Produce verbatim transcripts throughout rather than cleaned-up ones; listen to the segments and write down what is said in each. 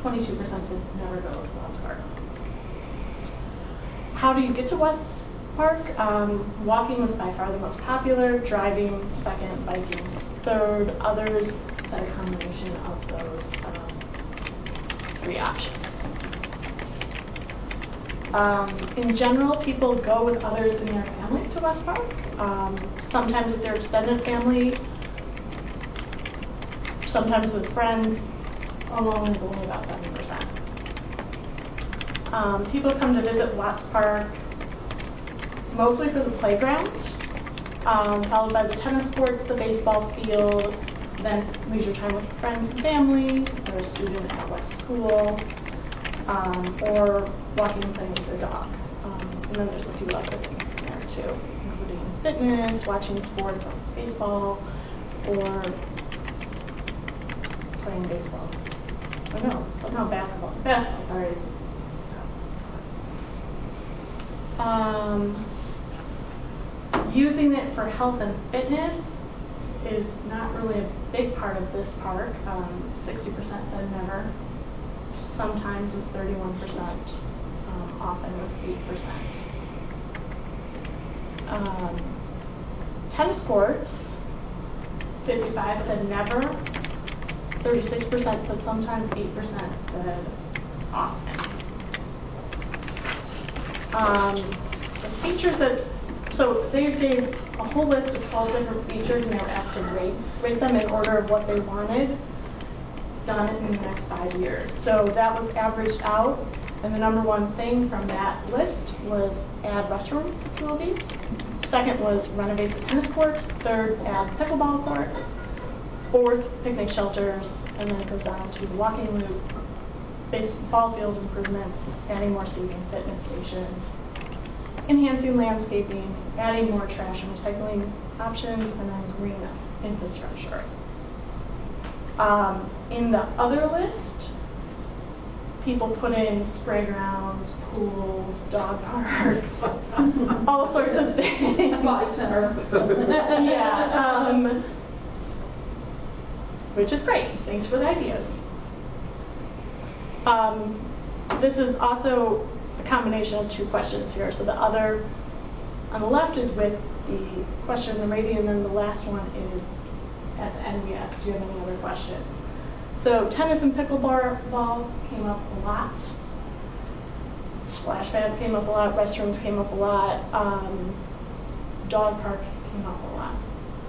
twenty-two percent said never go to West Park. How do you get to West Park? Um, walking was by far the most popular, driving second, biking third. Others said a combination of those um, three options. Um, in general, people go with others in their family to West Park, um, sometimes with their extended family, sometimes with friends. Alone is only about seven percent. Um, people come to visit Watts Park mostly for the playground, um, followed by the tennis courts, the baseball field, then leisure time with friends and family, or a student at West School, um, or walking and playing with their dog. Um, and then there's a few other things in there too, including fitness, watching sports like baseball, or playing baseball. Oh no, somehow basketball. Basketball, sorry. Um, using it for health and fitness is not really a big part of this park. Um, sixty percent said never. Sometimes was thirty-one percent. Um, often was eight percent. Um, tennis courts, fifty-five said never. thirty-six percent said sometimes, eight percent said often. Um, the features that, so they gave a whole list of twelve different features and they were asked to rate, rate them in order of what they wanted done in the next five years. So that was averaged out, and the number one thing from that list was add restroom facilities. Second was renovate the tennis courts. Third, add pickleball courts. Fourth, picnic shelters, and then it goes down to the walking loop, baseball field improvements, adding more seating, fitness stations, enhancing landscaping, adding more trash and recycling options, and then green infrastructure. Um, in the other list, people put in spray grounds, pools, dog parks, all sorts of things. Body center. Yeah. Um, which is great. Thanks for the ideas. Um, this is also a combination of two questions here. So the other on the left is with the question and the rating, and then the last one is at the end we asked, do you have any other questions? So tennis and pickleball ball came up a lot. Splash pads came up a lot. Restrooms came up a lot. Um, dog park came up a lot.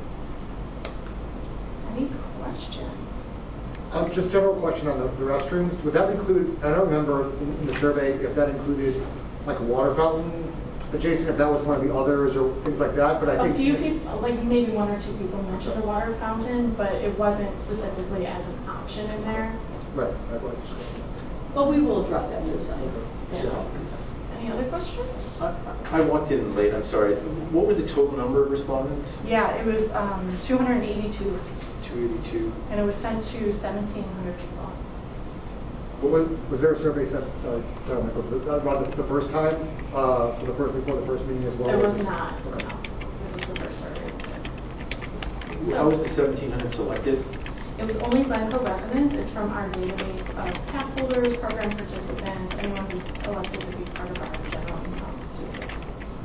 Any questions? Um, just general question on the, the restrooms. Would that include, I don't remember in, in the survey if that included like a water fountain adjacent, if that was one of the others or things like that, but I a think... A few people, like maybe one or two people mentioned a water fountain, but it wasn't specifically as an option in there. Right. I was. Well, we will address that in the site. Yeah. Any other questions? I, I walked in late, I'm sorry. What were the total number of respondents? Yeah, it was um, two hundred eighty-two. two eighty-two. And it was sent to seventeen hundred people. What was, was there a survey sent, uh, sorry, Michael, about the, the first time, uh, for the first, before the first meeting as well? There was not, okay. no. This is the first survey. How was the seventeen hundred selected? It was only Glencoe residents. It's from our database of pass holders, program participants, anyone who's elected to be part of our general income database.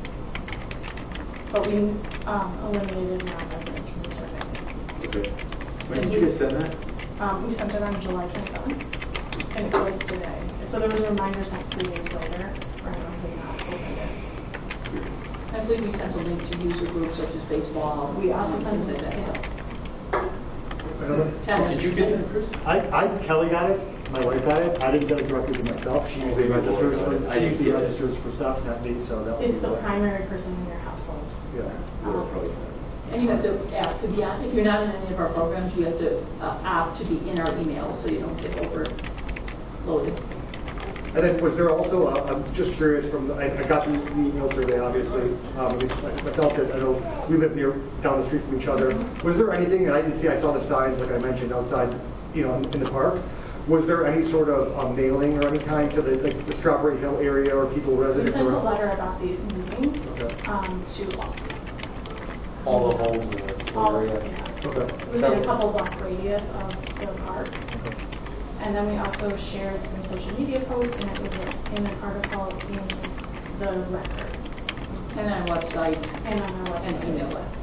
But we um, eliminated non-residents from the survey. Okay. When did you guys send that? Um, we sent it on July twenty-seventh, and it closed today. So there was a reminder sent three days later for anyone who had not opened it. I believe we sent a link to user groups such as baseball. We also sent things it like that. to Tennis. Did you get it, Chris? I, I, Kelly got it. My wife got it. I didn't get it directly to myself. She usually Oh, registers for, I she didn't usually get it. registers for stuff, not me, so that It's was the primary person in your household. Yeah. Um, Probably. And you have to ask to be on. If you're not in any of our programs, you have to uh, opt to be in our emails so you don't get overloaded. And then was there also, uh, I'm just curious from, the, I, I got the, the email survey obviously, um, at least myself, that I know we live near, down the street from each other. Was there anything, and I didn't see, I saw the signs like I mentioned outside, you know, in, in the park. Was there any sort of um, mailing or any kind to the, like, the Strawberry Hill area or people We residents sent a around? letter about these meetings Okay. um, to all. All the homes in the all area. yeah. Okay. Within a couple block radius of the park. Okay. And then we also shared some social media posts, and it was in an article in the record And on website, and on our and website. email it.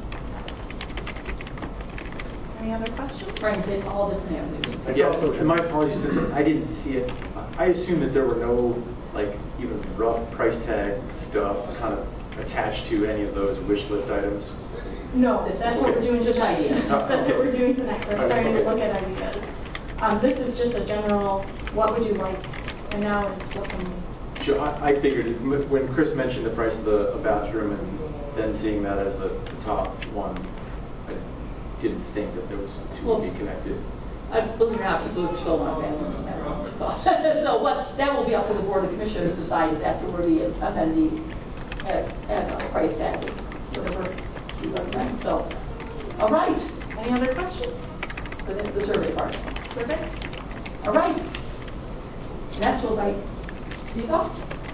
Any other questions? Trying to hit all different avenues. Yeah, and my apologies, since I didn't see it. I assume that there were no, like, even rough price tag stuff kind of attached to any of those wish list items. No, that's what we're doing Just tonight. ideas. That's what Okay. we're doing tonight. We're Okay. starting to look at ideas. Um, this is just a general, what would you like? And now it's what can we? Sure, I, I figured it, m- when Chris mentioned the price of the a bathroom and then seeing that as the, the top one, I didn't think that there was two Well- to be connected. I believe it or not, people still want bathrooms no matter how much it costs. So what, that will be up to the Board of Commissioners to decide if that's where we amend the, at, at a price tag, whatever you recommend. So, all right, Any other questions? so that's the survey part. Survey? All right. Next, we'll write, speak up.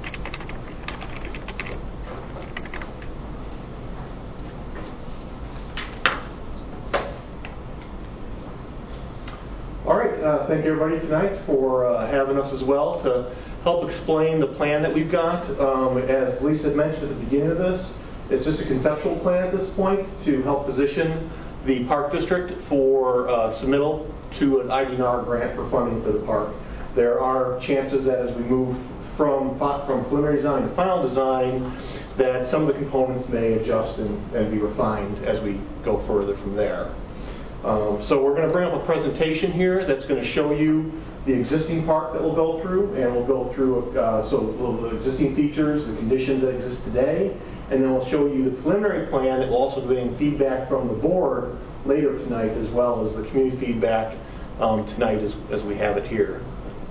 All right, uh, thank you everybody tonight for uh, having us as well to help explain the plan that we've got. Um, as Lisa had mentioned at the beginning of this, it's just a conceptual plan at this point to help position the Park District for uh, submittal to an I D N R grant for funding for the park. There are chances that as we move from, from preliminary design to final design, that some of the components may adjust and, and be refined as we go further from there. Um, so we're going to bring up a presentation here that's going to show you the existing park that we'll go through, and we'll go through uh, so the existing features, the conditions that exist today, and then we'll show you the preliminary plan that will also be getting feedback from the board later tonight, as well as the community feedback um, tonight as, as we have it here.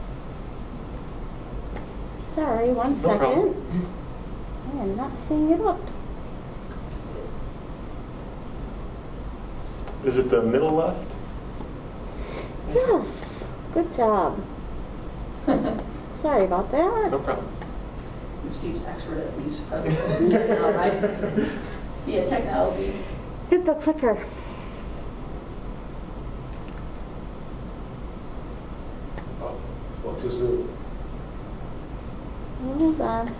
Sorry, one No second. problem. I am not seeing it up. Is it the middle left? Yes, good job. Sorry about that. No problem. Steve's expert at these. uh, All right. Yeah, technology. Hit the clicker. Oh, spoke too soon. Hold on.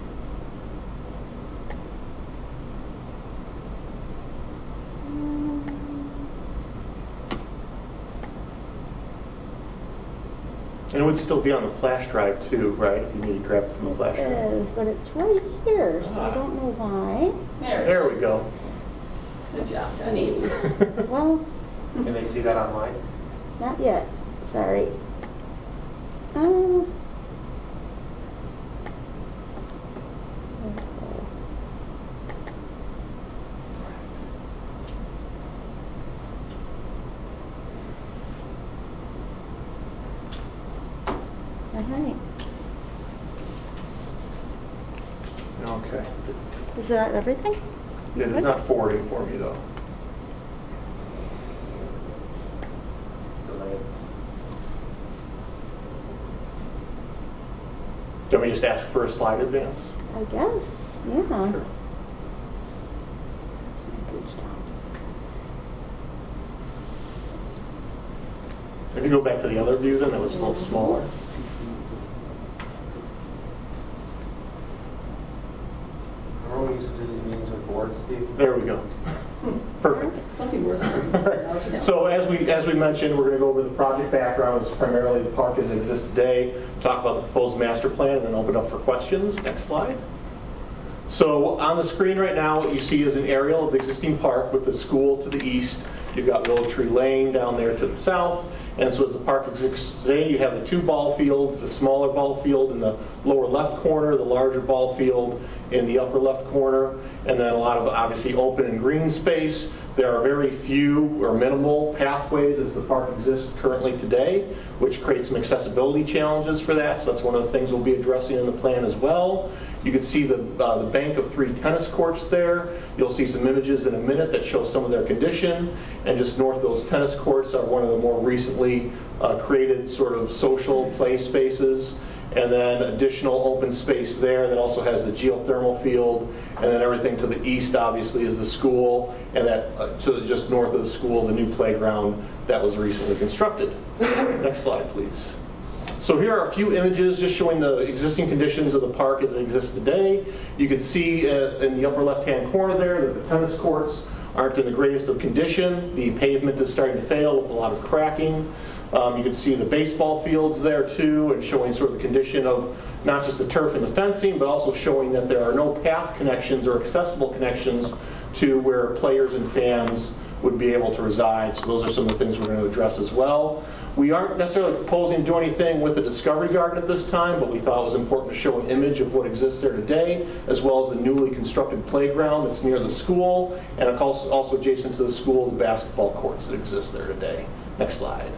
And it would still be on the flash drive too, right? If you need to grab it from the flash It drive. is, but it's right here, so I Ah. don't know why. There. There we go. Good job, Danny. Well, Can they see that online? not yet. Sorry. Um. All right. Okay. Is that everything? It is not forwarding for me though. Do you want me to just ask for a slide advance? I guess. Yeah. Sure. Good job. If you go back to the other view then, that was a little smaller. Remember when we used to do these meetings with boards, Steve? There we go. Perfect. Something worse. So as we as we mentioned, we're going to go over the project backgrounds, primarily the park as it exists today, talk about the proposed master plan, and then open up for questions. Next slide. So on the screen right now, what you see is an aerial of the existing park with the school to the east. You've got Willow Tree Lane down there to the south. And so as the park exists today, you have the two ball fields, the smaller ball field in the lower left corner, the larger ball field in the upper left corner, and then a lot of obviously open and green space. There are very few or minimal pathways as the park exists currently today, which creates some accessibility challenges for that. So that's one of the things we'll be addressing in the plan as well. You can see the, uh, the bank of three tennis courts there. You'll see some images in a minute that show some of their condition. And just north of those tennis courts are one of the more recently uh, created sort of social play spaces. And then additional open space there that also has the geothermal field. And then everything to the east, obviously, is the school. And that uh, to the, just north of the school, the new playground that was recently constructed. Next slide, please. So here are a few images just showing the existing conditions of the park as it exists today. You can see uh, in the upper left-hand corner there that the tennis courts aren't in the greatest of condition. The pavement is starting to fail with a lot of cracking. Um, you can see the baseball fields there too, and showing sort of the condition of not just the turf and the fencing, but also showing that there are no path connections or accessible connections to where players and fans would be able to reside. So those are some of the things we're going to address as well. We aren't necessarily proposing to do anything with the Discovery Garden at this time, but we thought it was important to show an image of what exists there today, as well as the newly constructed playground that's near the school, and also, also adjacent to the school, the basketball courts that exist there today. Next slide.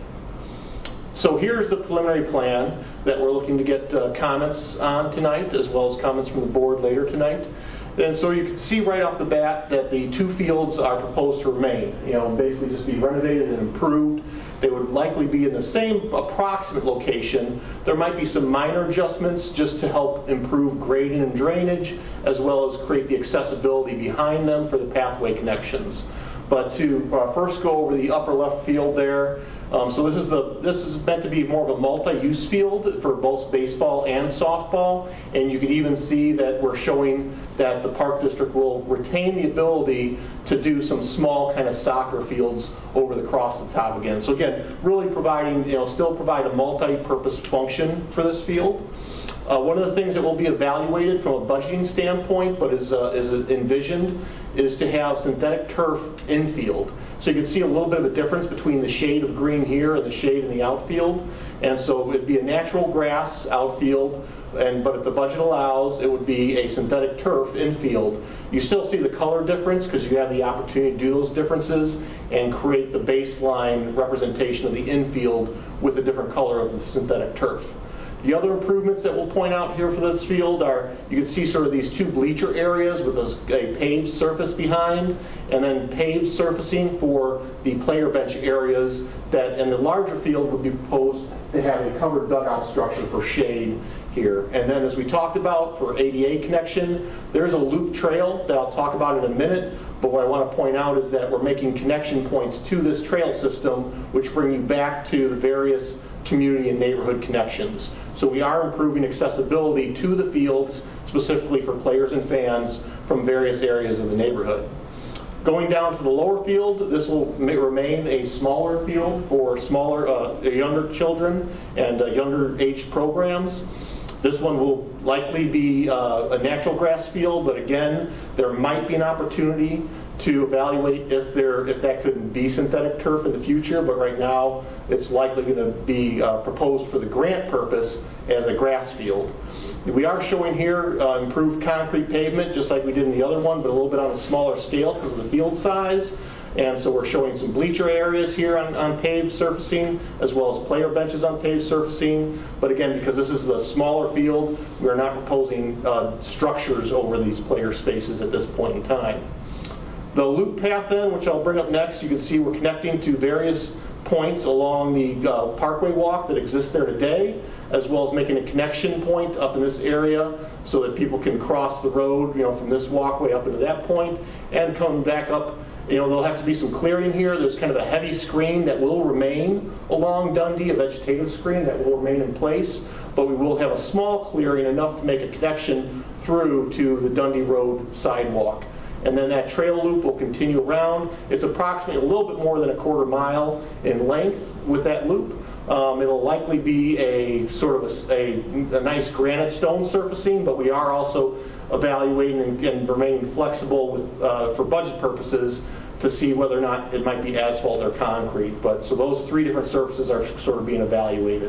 So here's the preliminary plan that we're looking to get uh, comments on tonight, as well as comments from the board later tonight. And so you can see right off the bat that the two fields are proposed to remain, you know, basically just be renovated and improved. They would likely be in the same approximate location. There might be some minor adjustments just to help improve grading and drainage, as well as create the accessibility behind them for the pathway connections. But to uh, first go over the upper left field there, um, so this is the this is meant to be more of a multi-use field for both baseball and softball, and you can even see that we're showing that the Park District will retain the ability to do some small kind of soccer fields over the cross the top again. So again, really providing, you know, still provide a multi-purpose function for this field. Uh, one of the things that will be evaluated from a budgeting standpoint, but is, uh, is envisioned, is to have synthetic turf infield. So you can see a little bit of a difference between the shade of green here and the shade in the outfield. And so it would be a natural grass outfield, and but if the budget allows, it would be a synthetic turf infield. You still see the color difference because you have the opportunity to do those differences and create the baseline representation of the infield with a different color of the synthetic turf. The other improvements that we'll point out here for this field are, you can see sort of these two bleacher areas with those, a paved surface behind, and then paved surfacing for the player bench areas that in the larger field would be proposed to have a covered dugout structure for shade here. And then as we talked about for A D A connection, there's a loop trail that I'll talk about in a minute, but what I want to point out is that we're making connection points to this trail system which bring you back to the various community and neighborhood connections. So we are improving accessibility to the fields, specifically for players and fans from various areas of the neighborhood. Going down to the lower field, this will may remain a smaller field for smaller, uh, younger children and uh, younger age programs. This one will likely be uh, a natural grass field, but again, there might be an opportunity to evaluate if there if that could be synthetic turf in the future, but right now it's likely going to be uh, proposed for the grant purpose as a grass field. We are showing here uh, improved concrete pavement, just like we did in the other one, but a little bit on a smaller scale because of the field size. And so we're showing some bleacher areas here on, on paved surfacing, as well as player benches on paved surfacing. But again, because this is a smaller field, we're not proposing uh, structures over these player spaces at this point in time. The loop path then, which I'll bring up next, you can see we're connecting to various points along the uh, Parkway Walk that exists there today, as well as making a connection point up in this area so that people can cross the road, you know, from this walkway up into that point and come back up. You know, there'll have to be some clearing here. There's kind of a heavy screen that will remain along Dundee, a vegetative screen that will remain in place, but we will have a small clearing enough to make a connection through to the Dundee Road sidewalk. And then that trail loop will continue around. It's approximately a little bit more than a quarter mile in length with that loop. Um, it'll likely be a sort of a, a, a nice granite stone surfacing, but we are also evaluating and, and remaining flexible with, uh, for budget purposes to see whether or not it might be asphalt or concrete. But so those three different surfaces are sort of being evaluated.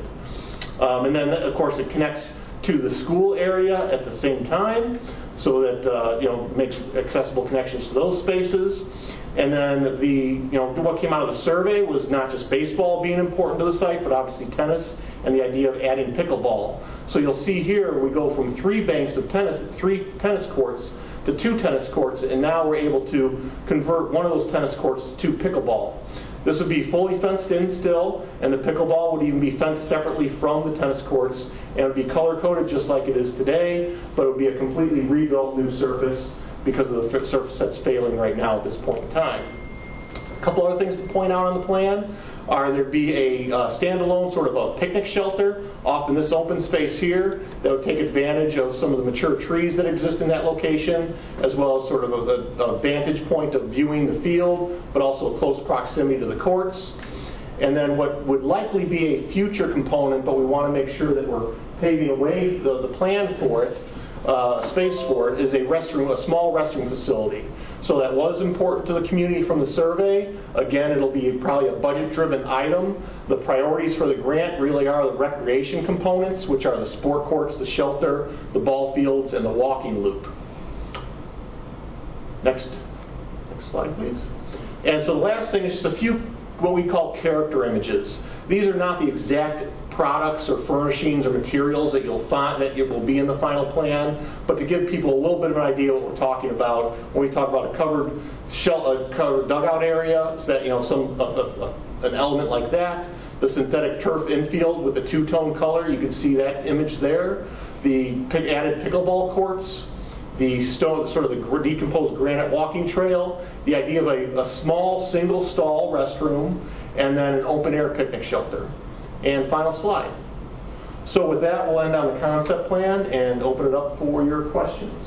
Um, and then, of course, it connects to the school area at the same time, so that uh, you know makes accessible connections to those spaces. And then the you know what came out of the survey was not just baseball being important to the site, but obviously tennis and the idea of adding pickleball. So you'll see here we go from three banks of tennis, three tennis courts to two tennis courts, and now we're able to convert one of those tennis courts to pickleball. This would be fully fenced in still, and the pickleball would even be fenced separately from the tennis courts, and it would be color-coded just like it is today, but it would be a completely rebuilt new surface because of the surface that's failing right now at this point in time. A couple other things to point out on the plan are there'd be a uh, standalone sort of a picnic shelter off in this open space here that would take advantage of some of the mature trees that exist in that location, as well as sort of a, a, a vantage point of viewing the field, but also a close proximity to the courts. And then what would likely be a future component, but we want to make sure that we're paving away the, the plan for it, uh, space for it, is a restroom, a small restroom facility. So that was important to the community from the survey. Again, it'll be probably a budget-driven item. The priorities for the grant really are the recreation components, which are the sport courts, the shelter, the ball fields, and the walking loop. Next, next slide, please. And so the last thing is just a few what we call character images. These are not the exact products or furnishings or materials that you'll find that it will be in the final plan, but to give people a little bit of an idea what we're talking about when we talk about a covered shell, a covered dugout area, so that you know some a, a, an element like that. The synthetic turf infield with the two-tone color, you can see that image there. The added pickleball courts. The stone, sort of the decomposed granite walking trail, the idea of a, a small single stall restroom, and then an open air picnic shelter. And final slide. So with that, we'll end on the concept plan and open it up for your questions.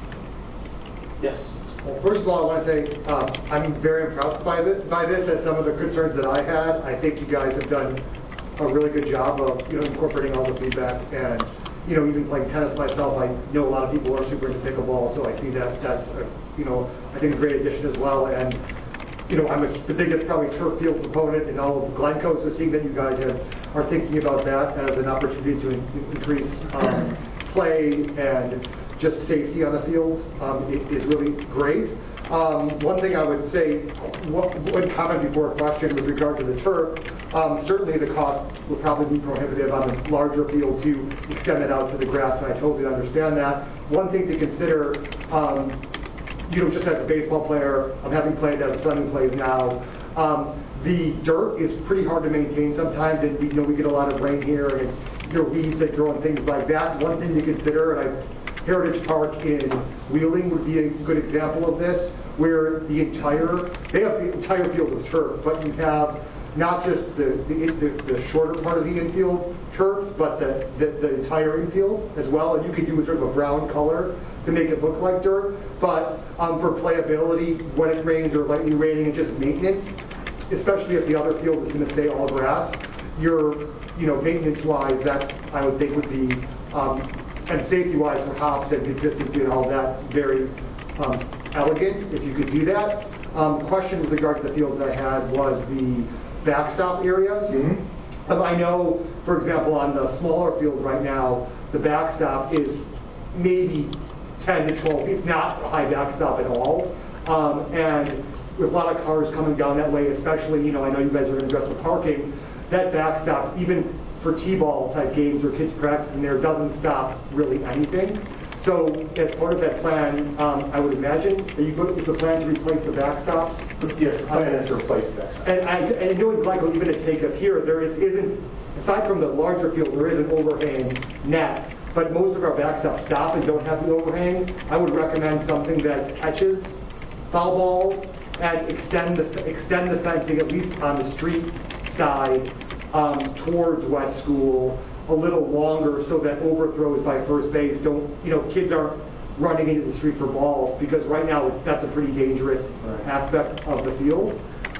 Yes? Well, first of all, I want to say um, I'm very impressed by this, by this and some of the concerns that I had. I think you guys have done a really good job of you know incorporating all the feedback and you know, even playing tennis myself, I know a lot of people are super into pickleball, so I see that that's, a, you know, I think a great addition as well. And, you know, I'm a, the biggest probably turf field proponent in all of Glencoe, so seeing that you guys have, are thinking about that as an opportunity to in, increase um, play and just safety on the fields um, is really great. Um, one thing I would say, one comment before a question with regard to the turf, um, certainly the cost would probably be prohibitive on the larger field to extend it out to the grass, and I totally understand that. One thing to consider, um, you know, just as a baseball player, I'm having played as son who plays now, um, the dirt is pretty hard to maintain sometimes, and we, you know, we get a lot of rain here, and you know, weeds that grow and things like that. One thing to consider, and I Heritage Park in Wheeling would be a good example of this, where the entire, they have the entire field of turf, but you have not just the, the, the, the shorter part of the infield turf, but the, the, the entire infield as well, and you could do a sort of a brown color to make it look like dirt, but um, for playability, when it rains or lightly raining and just maintenance, especially if the other field is going to stay all grass, your, you know, maintenance-wise, that I would think would be, um, and safety-wise for hops and consistency and all that, very um, elegant if you could do that. Um, the question with regard to the fields I had was the backstop areas. Mm-hmm. um, I know, for example, on the smaller field right now, the backstop is maybe ten to twelve feet, not a high backstop at all. Um, and with a lot of cars coming down that way, especially, you know, I know you guys are going to address the parking, that backstop, even for T-ball type games or kids practicing there, doesn't stop really anything. So as part of that plan, um, I would imagine that you put, is the plan to replace the backstops? Yes, the plan is to replace the backstop. And I, and knowing Glencoe, even at take up here, there is, isn't, aside from the larger field, there is an overhang net, but most of our backstops stop and don't have the overhang. I would recommend something that catches foul balls and extend the, extend the fencing, at least on the street side, um, towards West School, a little longer so that overthrows by first base don't, you know, kids aren't running into the street for balls, because right now that's a pretty dangerous right. aspect of the field.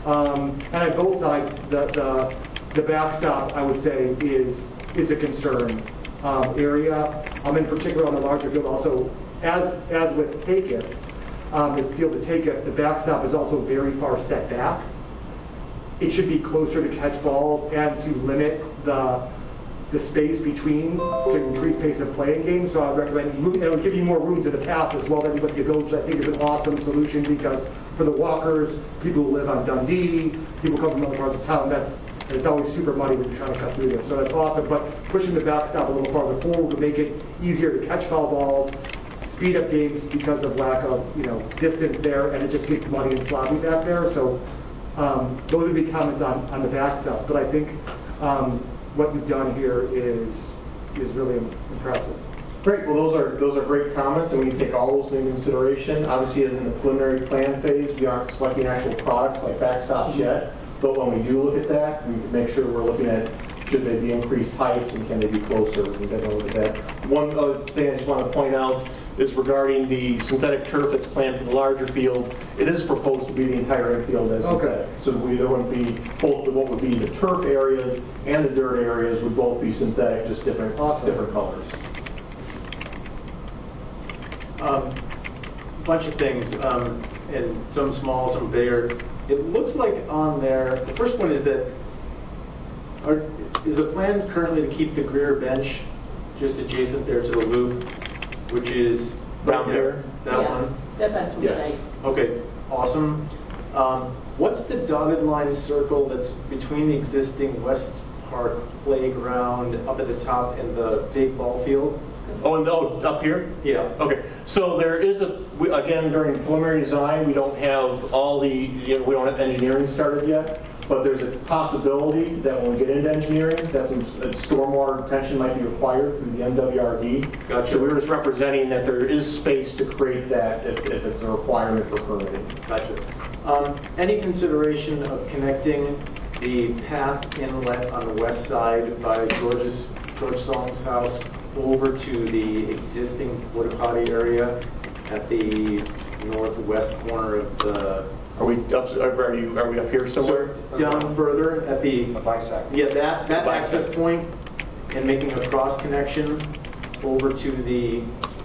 Um, and on both sides, the, the, the backstop, I would say, is, is a concern um, area. Um, in particular on the larger field also, as, as with Taketh, um, the field of Taketh, the backstop is also very far set back. It should be closer to catch balls and to limit the the space between to increase pace of playing games. So I would recommend, and it would give you more room to the path as well. Everybody the village, I think, is an awesome solution, because for the walkers, people who live on Dundee, people come from other parts of town, that's it's always super muddy when you're trying to cut through there. So that's awesome. But pushing the backstop a little farther forward would make it easier to catch foul balls, speed up games because of lack of, you know, distance there, and it just gets muddy and sloppy back there. So um, those would be comments on, on the backstop. But I think um, what you've done here is is really impressive. Great, well, those are, those are great comments, and we take all those into consideration. Obviously, in the preliminary plan phase, we aren't selecting actual products like backstops yet, but when we do look at that, we can make sure we're looking at, should they be increased heights, and can they be closer, we can take a look at that. One other thing I just want to point out is regarding the synthetic turf that's planned for the larger field. It is proposed to be the entire infield as synthetic. So we, there wouldn't be, both what would be the turf areas and the dirt areas would both be synthetic, just different, different colors. Um, bunch of things, um, and some small, some bigger. It looks like on there, the first one is that, are, is the plan currently to keep the Greer bench just adjacent there to the loop, which is Down right there? That Yeah, one? That bench was Yes. nice. Okay, awesome. Um, what's the dotted line circle that's between the existing West Park playground up at the top and the big ball field? Oh, and oh, up here? Yeah. Okay, so there is a, we, again, during preliminary design, we don't have all the, you know, we don't have engineering started yet, but there's a possibility that when we get into engineering, that some uh, stormwater retention might be required through the M W R D. Gotcha. So we were just representing that there is space to create that if, if it's a requirement for permitting. Gotcha. Um, any consideration of connecting the path inlet on the west side by George's, George Song's house over to the existing porta potty area at the northwest corner of the... Are we up, are you, are we up here somewhere? So down further at the... A bisect. Yeah, that, that Bisect. access point, and making a cross connection over to the...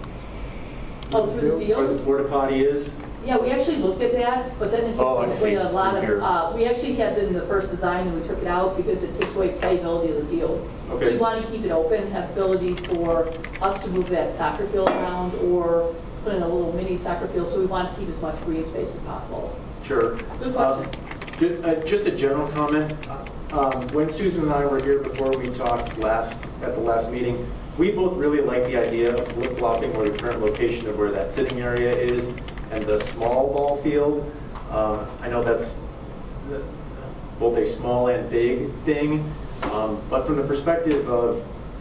Oh, through the Where the field? porta potty is. Yeah, we actually looked at that, but then it Oh, I takes away see. a lot Here. of, uh, we actually had it in the first design and we took it out because it takes away playability of the field. So Okay. we want to keep it open, have ability for us to move that soccer field around or put in a little mini soccer field, so we want to keep as much green space as possible. Sure. Good Um, question. ju- uh, Just a general comment. Um, When Susan and I were here before we talked last, at the last meeting, we both really like the idea of flip-flopping where the current location of where that sitting area is and the small ball field. Um, I know that's the- both a small and big thing, um, but from the perspective of,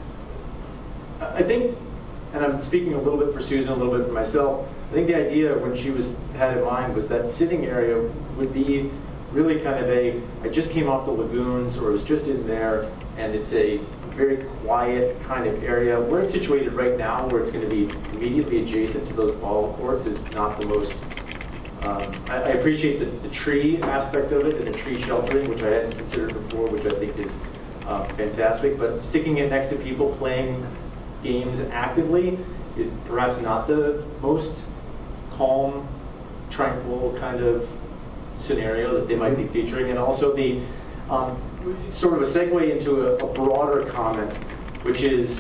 I I think, and I'm speaking a little bit for Susan, a little bit for myself, I think the idea when she was had in mind was that sitting area would be really kind of a, I just came off the lagoons or was just in there, and it's a very quiet kind of area. Where it's situated right now, where it's going to be immediately adjacent to those ball courts, is not the most, um, I, I appreciate the, the tree aspect of it and the tree sheltering, which I hadn't considered before, which I think is uh, fantastic, but sticking it next to people playing games actively is perhaps not the most calm, tranquil kind of scenario that they might be featuring. And also the um, sort of a segue into a, a broader comment, which is,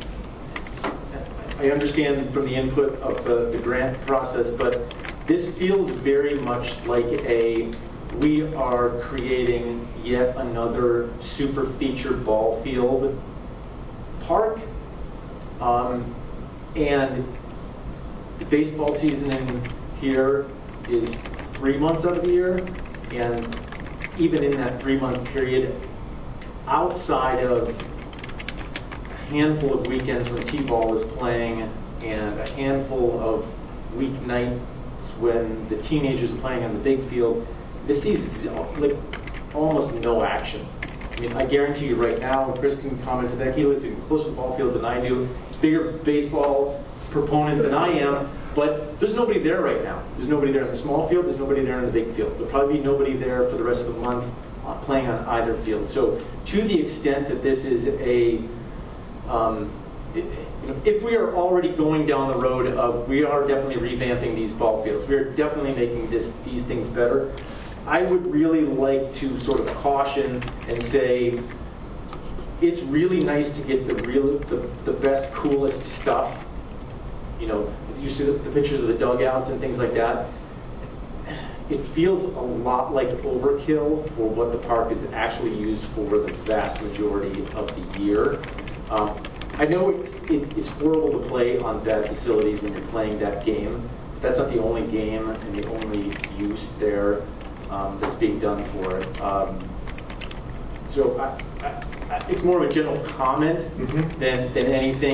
I understand from the input of the, the grant process, but this feels very much like a, we are creating yet another super featured ball field park. Um, and the baseball season in here is three months out of the year, and even in that three-month period, outside of a handful of weekends when T-ball is playing and a handful of weeknights when the teenagers are playing on the big field, this season is like almost no action. I mean, I guarantee you right now, and Chris can comment to that, he lives in closer to the ball field than I do. He's a bigger baseball proponent than I am, but there's nobody there right now. There's nobody there in the small field, there's nobody there in the big field. There'll probably be nobody there for the rest of the month uh, playing on either field. So to the extent that this is a, um, it, you know, if we are already going down the road of, we are definitely revamping these ball fields, we are definitely making this, these things better, I would really like to sort of caution and say, it's really nice to get the real, the, the best, coolest stuff. You know, you see the, the pictures of the dugouts and things like that. It feels a lot like overkill for what the park is actually used for the vast majority of the year. Um, I know it's, it, it's horrible to play on bad facilities when you're playing that game. But that's not the only game and the only use there um, that's being done for it. Um, so I, I, I, it's more of a general comment Mm-hmm. than, than anything.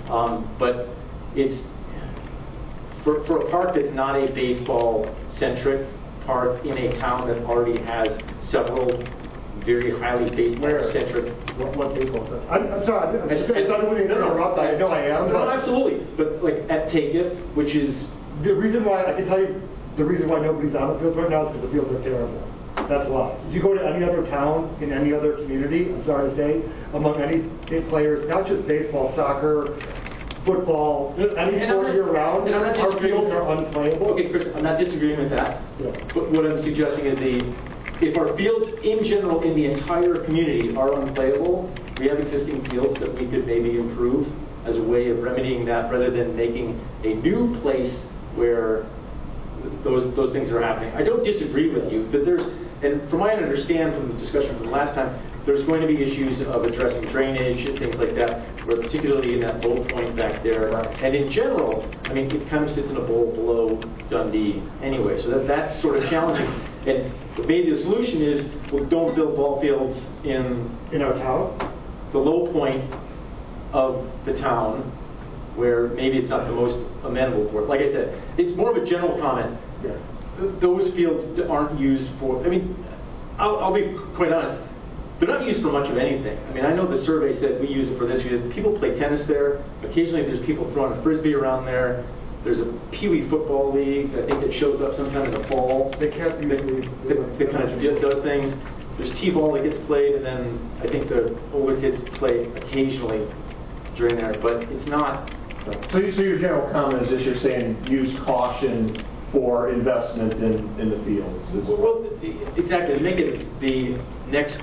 Um, but it's, for, for a park that's not a baseball-centric park in a town that already has several very highly baseball-centric. What, what baseball says? I'm, I'm sorry, I'm just, I- I don't want to no, no. interrupt, I know I am, No, but absolutely, but like at Takef, which is, the reason why, I can tell you, the reason why nobody's on the field right now is because the fields are terrible. That's why. If you go to any other town, in any other community, I'm sorry to say, among any players, not just baseball, soccer, football, any And I'm sport not- year-round, and I'm not our disagreeing- fields are unplayable. okay, Chris, I'm not disagreeing with that. Yeah. But what I'm suggesting is the, if our fields in general in the entire community are unplayable, we have existing fields that we could maybe improve as a way of remedying that rather than making a new place where those those things are happening. I don't disagree with you, but there's, and from what I understand from the discussion from the last time, there's going to be issues of addressing drainage and things like that, where particularly in that low point back there. Right. And in general, I mean, it kind of sits in a bowl below Dundee anyway, so that that's sort of challenging. And maybe the solution is, well, don't build ball fields in In our town? the low point of the town, where maybe it's not the most amenable for it. Like I said, it's more of a general comment. Yeah. Th- Those fields aren't used for, I mean, I'll, I'll be quite honest, they're not used for much of anything. I mean, I know the survey said we use it for this, we use it. People play tennis there. Occasionally there's people throwing a frisbee around there. There's a Pee Wee football league, I think, that shows up sometime in the fall. They can't That, usually. that, that kind of d- does things. There's T-ball that gets played, and then I think the older kids play occasionally during there, but it's not. So, you- so your general comment is just you're saying use caution for investment in, in the fields. Is Well, the- the- exactly, make it the next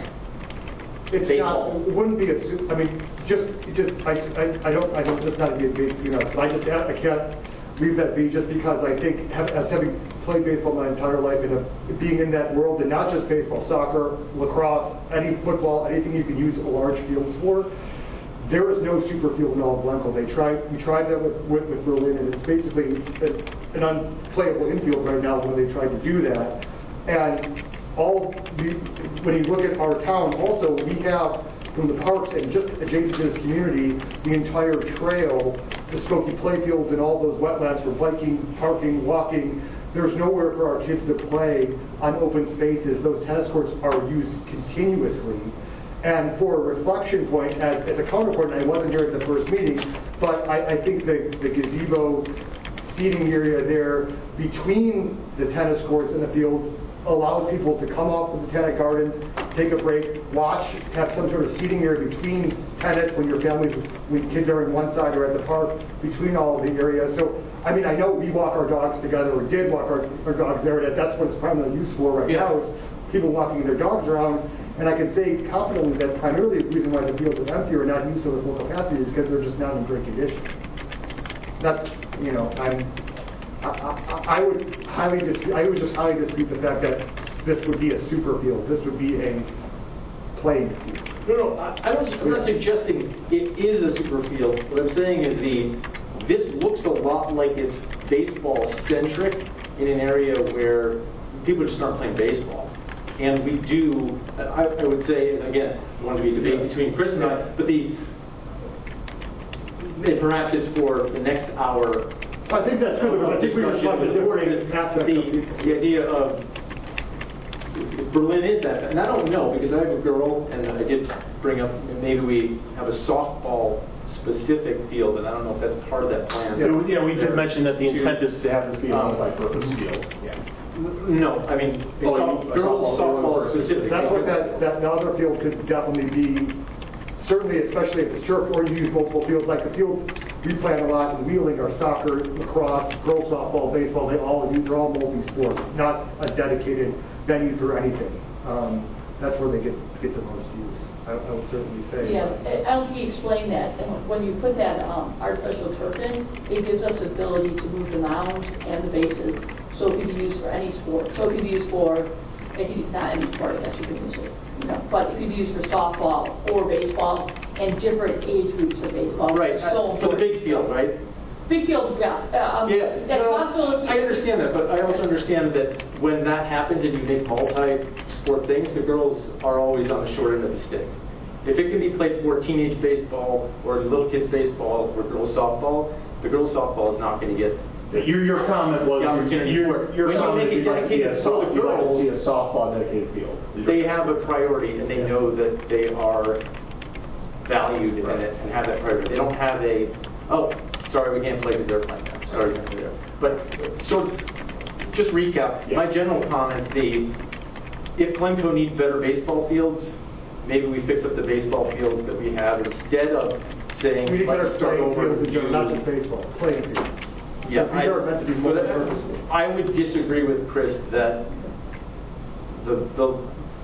It's baseball. not, it wouldn't be a, su- I mean, just, it just, I, I, I don't, I don't, just not to be a big, you know, I just, I can't leave that be just because I think, have- as having played baseball my entire life and of being in that world, and not just baseball, soccer, lacrosse, any football, anything you can use a large fields for, there is no super field in all of Blanco. They tried, we tried that with, with, with Berlin, and it's basically a- an unplayable infield right now when they tried to do that. And all, the, when you look at our town, also, we have, from the parks and just adjacent to this community, the entire trail, the Skokie playfields and all those wetlands for biking, parking, walking. There's nowhere for our kids to play on open spaces. Those tennis courts are used continuously. And for a reflection point, as, as a counterpart, and I wasn't here at the first meeting, but I, I think the, the gazebo seating area there between the tennis courts and the fields allows people to come off the Botanic Gardens, take a break, watch, have some sort of seating area between tennis when your families, when kids are in one side or at the park, between all of the areas. So, I mean, I know we walk our dogs together, or did walk our, our dogs there, that that's what it's primarily used for right Yeah. now, is people walking their dogs around. And I can say confidently that primarily the reason why the fields are empty or not used to their full capacity is because they're just not in great condition. That's, you know, I'm, I, I, I would highly dispute, I would just highly dispute the fact that this would be a super field. This would be a playing field. No, no, I, I don't, I'm not suggesting it is a super field. What I'm saying is the, this looks a lot like it's baseball-centric in an area where people just aren't playing baseball. And we do, I, I would say, and again, I want to be a debate between Chris and I, but the, and perhaps it's for the next hour. I think that's good, because I think we reflect the different aspects of The, the idea of Berlin is that, and I don't know, because I have a girl, and I did bring up, maybe we have a softball specific field, and I don't know if that's part of that plan. Yeah, we- yeah, we did mention that the To- intent is to have this be a Um, multi-purpose field. Yeah. No, I mean, it's Oh, soft- you- girls softball, softball is specific. That's what that, that the other field could definitely be, certainly especially if it's turf or you use multiple fields, like the fields we play on a lot in Wheeling are soccer, lacrosse, girls softball, baseball, they all, they're all multi-sport, not a dedicated venue for anything. Um, that's where they get, get the most use, I, I would certainly say. Yeah, I don't think he explained that. And when you put that um, artificial turf in, it gives us the ability to move the mound and the bases, so it can be used for any sport. So it can be used for, it can, not any sport, I guess you could use it, you know, but it can be used for softball or baseball and different age groups of baseball. Right, So for the big field, right? Big field, yeah. Uh, um, Yeah, That's no, possible. if I you- understand that, but I also understand that when that happens and you make multi-sport things, the girls are always on the short end of the stick. If it can be played for teenage baseball or little kids baseball or girls softball, the girls softball is not going to get Your, your comment was, The opportunity your, for- your when you comment make it is you'd like to see a dedicated for soft- the you'd like to girls, see a softball dedicated field. they have a priority and they know that they are valued in it and have that priority. They don't have a, oh, sorry, we can't play because they're playing there. Sorry, we can't play there. But, so, just recap, Yeah. my general comment, the, if Glencoe needs better baseball fields, maybe we fix up the baseball fields that we have instead of saying, We need better let's start playing over. fields in general, not just to- baseball, playing fields. Yeah, These are meant to be but multi-purpose. I would disagree with Chris that the, the,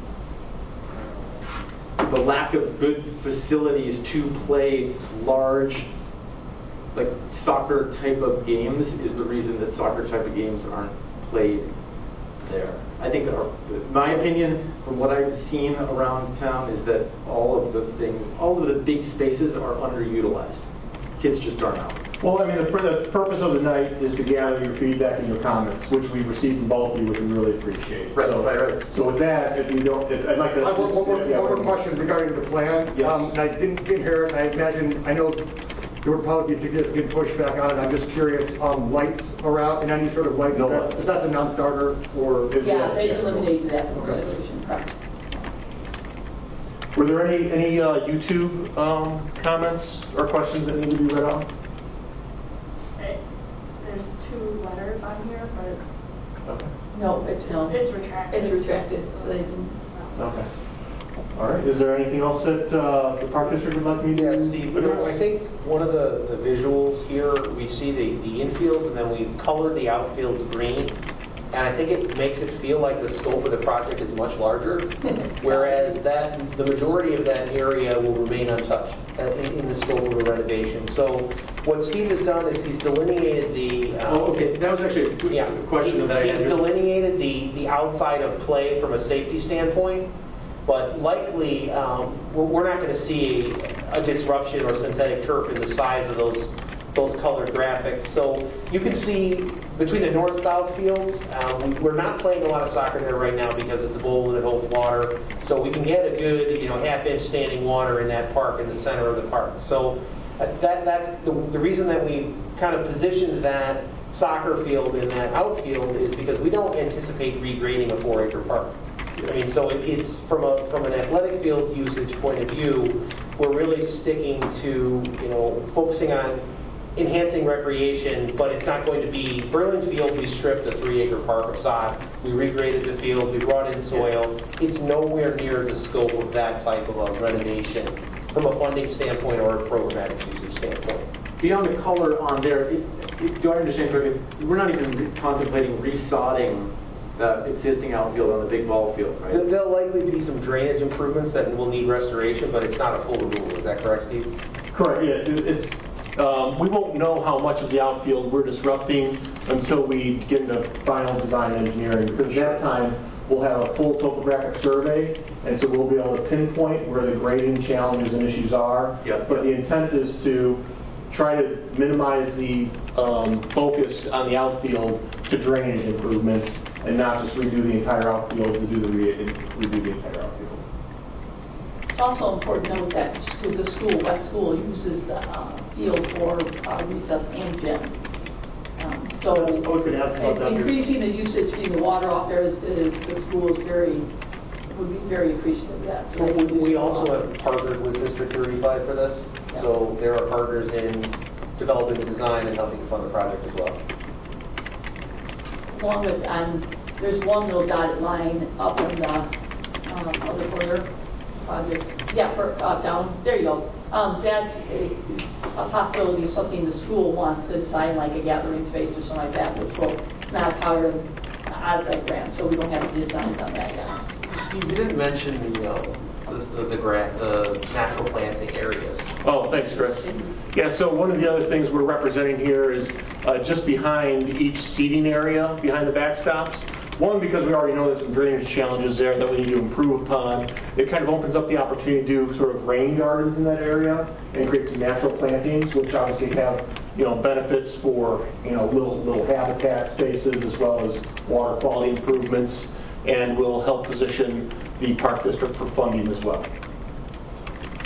the lack of good facilities to play large, like soccer type of games is the reason that soccer type of games aren't played there. I think, our, my opinion, from what I've seen around town, is that all of the things, all of the big spaces are underutilized. Kids just aren't out. Well, I mean, the, the purpose of the night is to gather your feedback and your comments, which we've received from both of you, which we really appreciate. Right, so, right, right. So with that, if we don't, if, I'd like to... I have one one more, yeah, one more question regarding the plan. Yes. Um, and I didn't, didn't hear it, I imagine, I know there would probably be significant pushback on it, I'm just curious, um, lights around, and any sort of lights, No is that- lights. is that the non-starter, or? is Yeah, that- they eliminated that from Okay. consideration, correct. Were there any, any uh, YouTube um, comments or questions that need to be read out? It- There's two letters on here, but Okay. No, it's no. it's retracted. It's retracted, so they can. Okay. All right. Is there anything else that uh, the Park District would like me to Yeah, Steve, you know, address? I think one of the, the visuals here, we see the, the infield and then we colored the outfields green. And I think it makes it feel like the scope of the project is much larger, whereas that the majority of that area will remain untouched uh, in, in the scope of the renovation. So what Steve has done is he's delineated the... uh, Oh, okay, that was actually a good Yeah, question that I He's had. delineated the, the outside of play from a safety standpoint, but likely um, we're, we're not going to see a, a disruption or synthetic turf in the size of those those colored graphics. So you can see between the north-south fields, um, we, we're not playing a lot of soccer there right now because it's a bowl and it holds water. So we can get a good, you know, half-inch standing water in that park in the center of the park. So uh, that that's the, the reason that we kind of positioned that soccer field in that outfield is because we don't anticipate regrading a four-acre park. I mean, so it, it's from a from an athletic field usage point of view, we're really sticking to, you know, focusing on enhancing recreation, but it's not going to be, Berlin Field, we stripped a three-acre park of sod. We regraded the field, we brought in soil. It's nowhere near the scope of that type of a renovation from a funding standpoint or a programmatic usage standpoint. Beyond the color on there, it, it, do I understand correctly, we're not even re- contemplating resodding the existing outfield on the big ball field, right? There- There'll likely be some drainage improvements that will need restoration, but it's not a full removal. Is that correct, Steve? Correct. Yeah. It, it's. Um, we won't know how much of the outfield we're disrupting until we get into final design engineering, because at that time we'll have a full topographic survey, and so we'll be able to pinpoint where the grading challenges and issues are. Yep. But the intent is to try to minimize the um, focus on the outfield to drainage improvements, and not just redo the entire outfield to do the re- redo the entire outfield. It's also important to note that the school, the school, West School uses the uh, field for uh, recess and gym. Um, so I was gonna ask about that. increasing the usage, getting the water off there is, is the school is very would be very appreciative of that. So they We, would use we it also a lot. have partnered with District thirty-five for this, so there are partners in developing the design and helping fund the project as well. Along with, and there's one little dotted line up in the um, other corner project. Yeah, for, uh, down, there you go. Um, that's a, a possibility of something the school wants to design, like a gathering space or something like that, which will not part of the O S A grant, so we don't have any designs on that yet. Steve, you didn't mention the, uh, the, the, the grant, the natural planting areas. Oh, thanks, Chris. Yeah, so one of the other things we're representing here is uh, just behind each seating area, behind the backstops. One, because we already know there's some drainage challenges there that we need to improve upon. It kind of opens up the opportunity to do sort of rain gardens in that area and create some natural plantings, which obviously have, you know, benefits for, you know, little little habitat spaces as well as water quality improvements, and will help position the Park District for funding as well.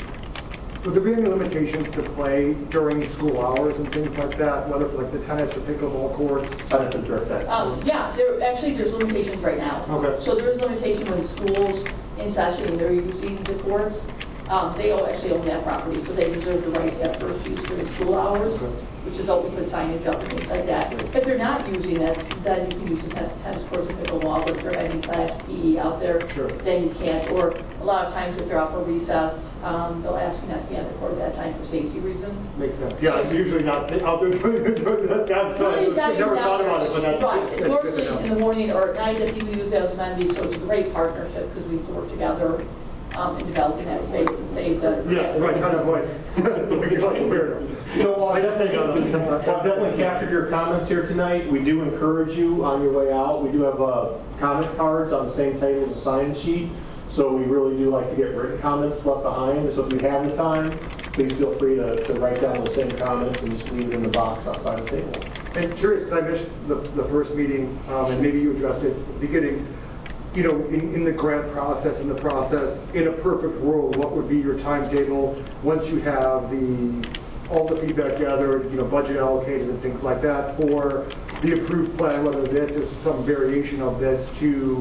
would there be any limitations to play during school hours and things like that, whether for like the tennis or pickleball courts? I'd have to direct that. Um, yeah, there, actually, there's limitations right now. Okay. So there is limitation when schools in session and they're using the courts. Um, they all actually own that property, so they reserve the right to have first use during school hours, which is open put signage up and things like that. If they're not using it, then you can use the ten- tennis courts and pickleball, but if they're having class P E out there, Sure. then you can't. Or a lot of times if they're out for recess, um, they'll ask you not to be on the court at that time for safety reasons. Makes sense. Yeah, it's usually not out there doing that. I've Really, not never even thought out about it, but there. that's. Right, it's that's good mostly to know. in the morning or at night that people use it as amenities, so it's a great partnership because we work together um, in developing that space and save the. Yeah, right, kind of like, it's like weird. So I definitely, I've definitely captured your comments here tonight. We do encourage you on your way out. We do have uh, comment cards on the same table as a sign sheet. So we really do like to get written comments left behind. So if you have the time, please feel free to, to write down those same comments and just leave it in the box outside the table. And curious, because I missed the, the first meeting, um, and maybe you addressed it at the beginning, you know, in, in the grant process, in the process, in a perfect world, what would be your timetable once you have the, all the feedback gathered, you know, budget allocated and things like that for the approved plan, whether this is some variation of this to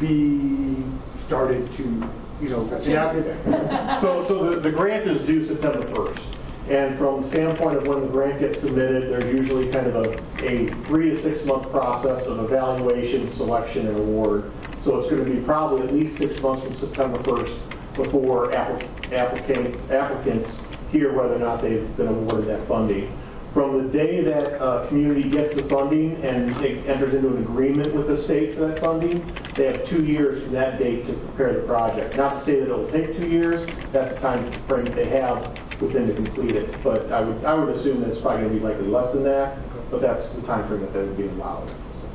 be started to, you know, enacted? So, so the, the grant is due September first. And from the standpoint of when the grant gets submitted, there's usually kind of a, a three to six month process of evaluation, selection, and award. So it's going to be probably at least six months from September first before applic- applicant, applicants hear whether or not they've been awarded that funding. From the day that uh, community gets the funding and it enters into an agreement with the state for that funding, they have two years from that date to prepare the project. Not to say that it'll take two years, that's the time frame that they have within to complete it. But I would, I would assume that it's probably going to be likely less than that, but that's the time frame that they would be allowed.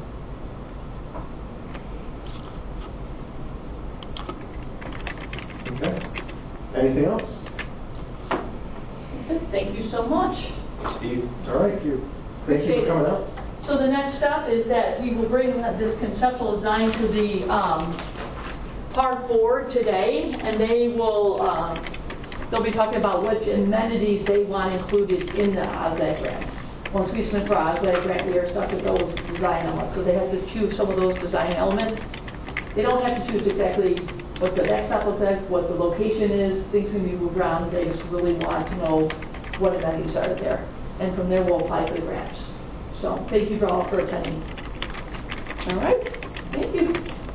Okay. Anything else? Thank you so much. Steve? All right. Thank you. Thank you for coming out. So the next step is that we will bring this conceptual design to the um, park board today, and they will, um, they'll be talking about which amenities they want included in the O Z A grant. Once we submit for O Z A grant, we are stuck with those design elements, so they have to choose some of those design elements. They don't have to choose exactly what the backstop looks like, what the location is, things can be moved around. They just really want to know what amenities are there. And from there, we'll apply for the grants. So thank you all for attending. All right, thank you.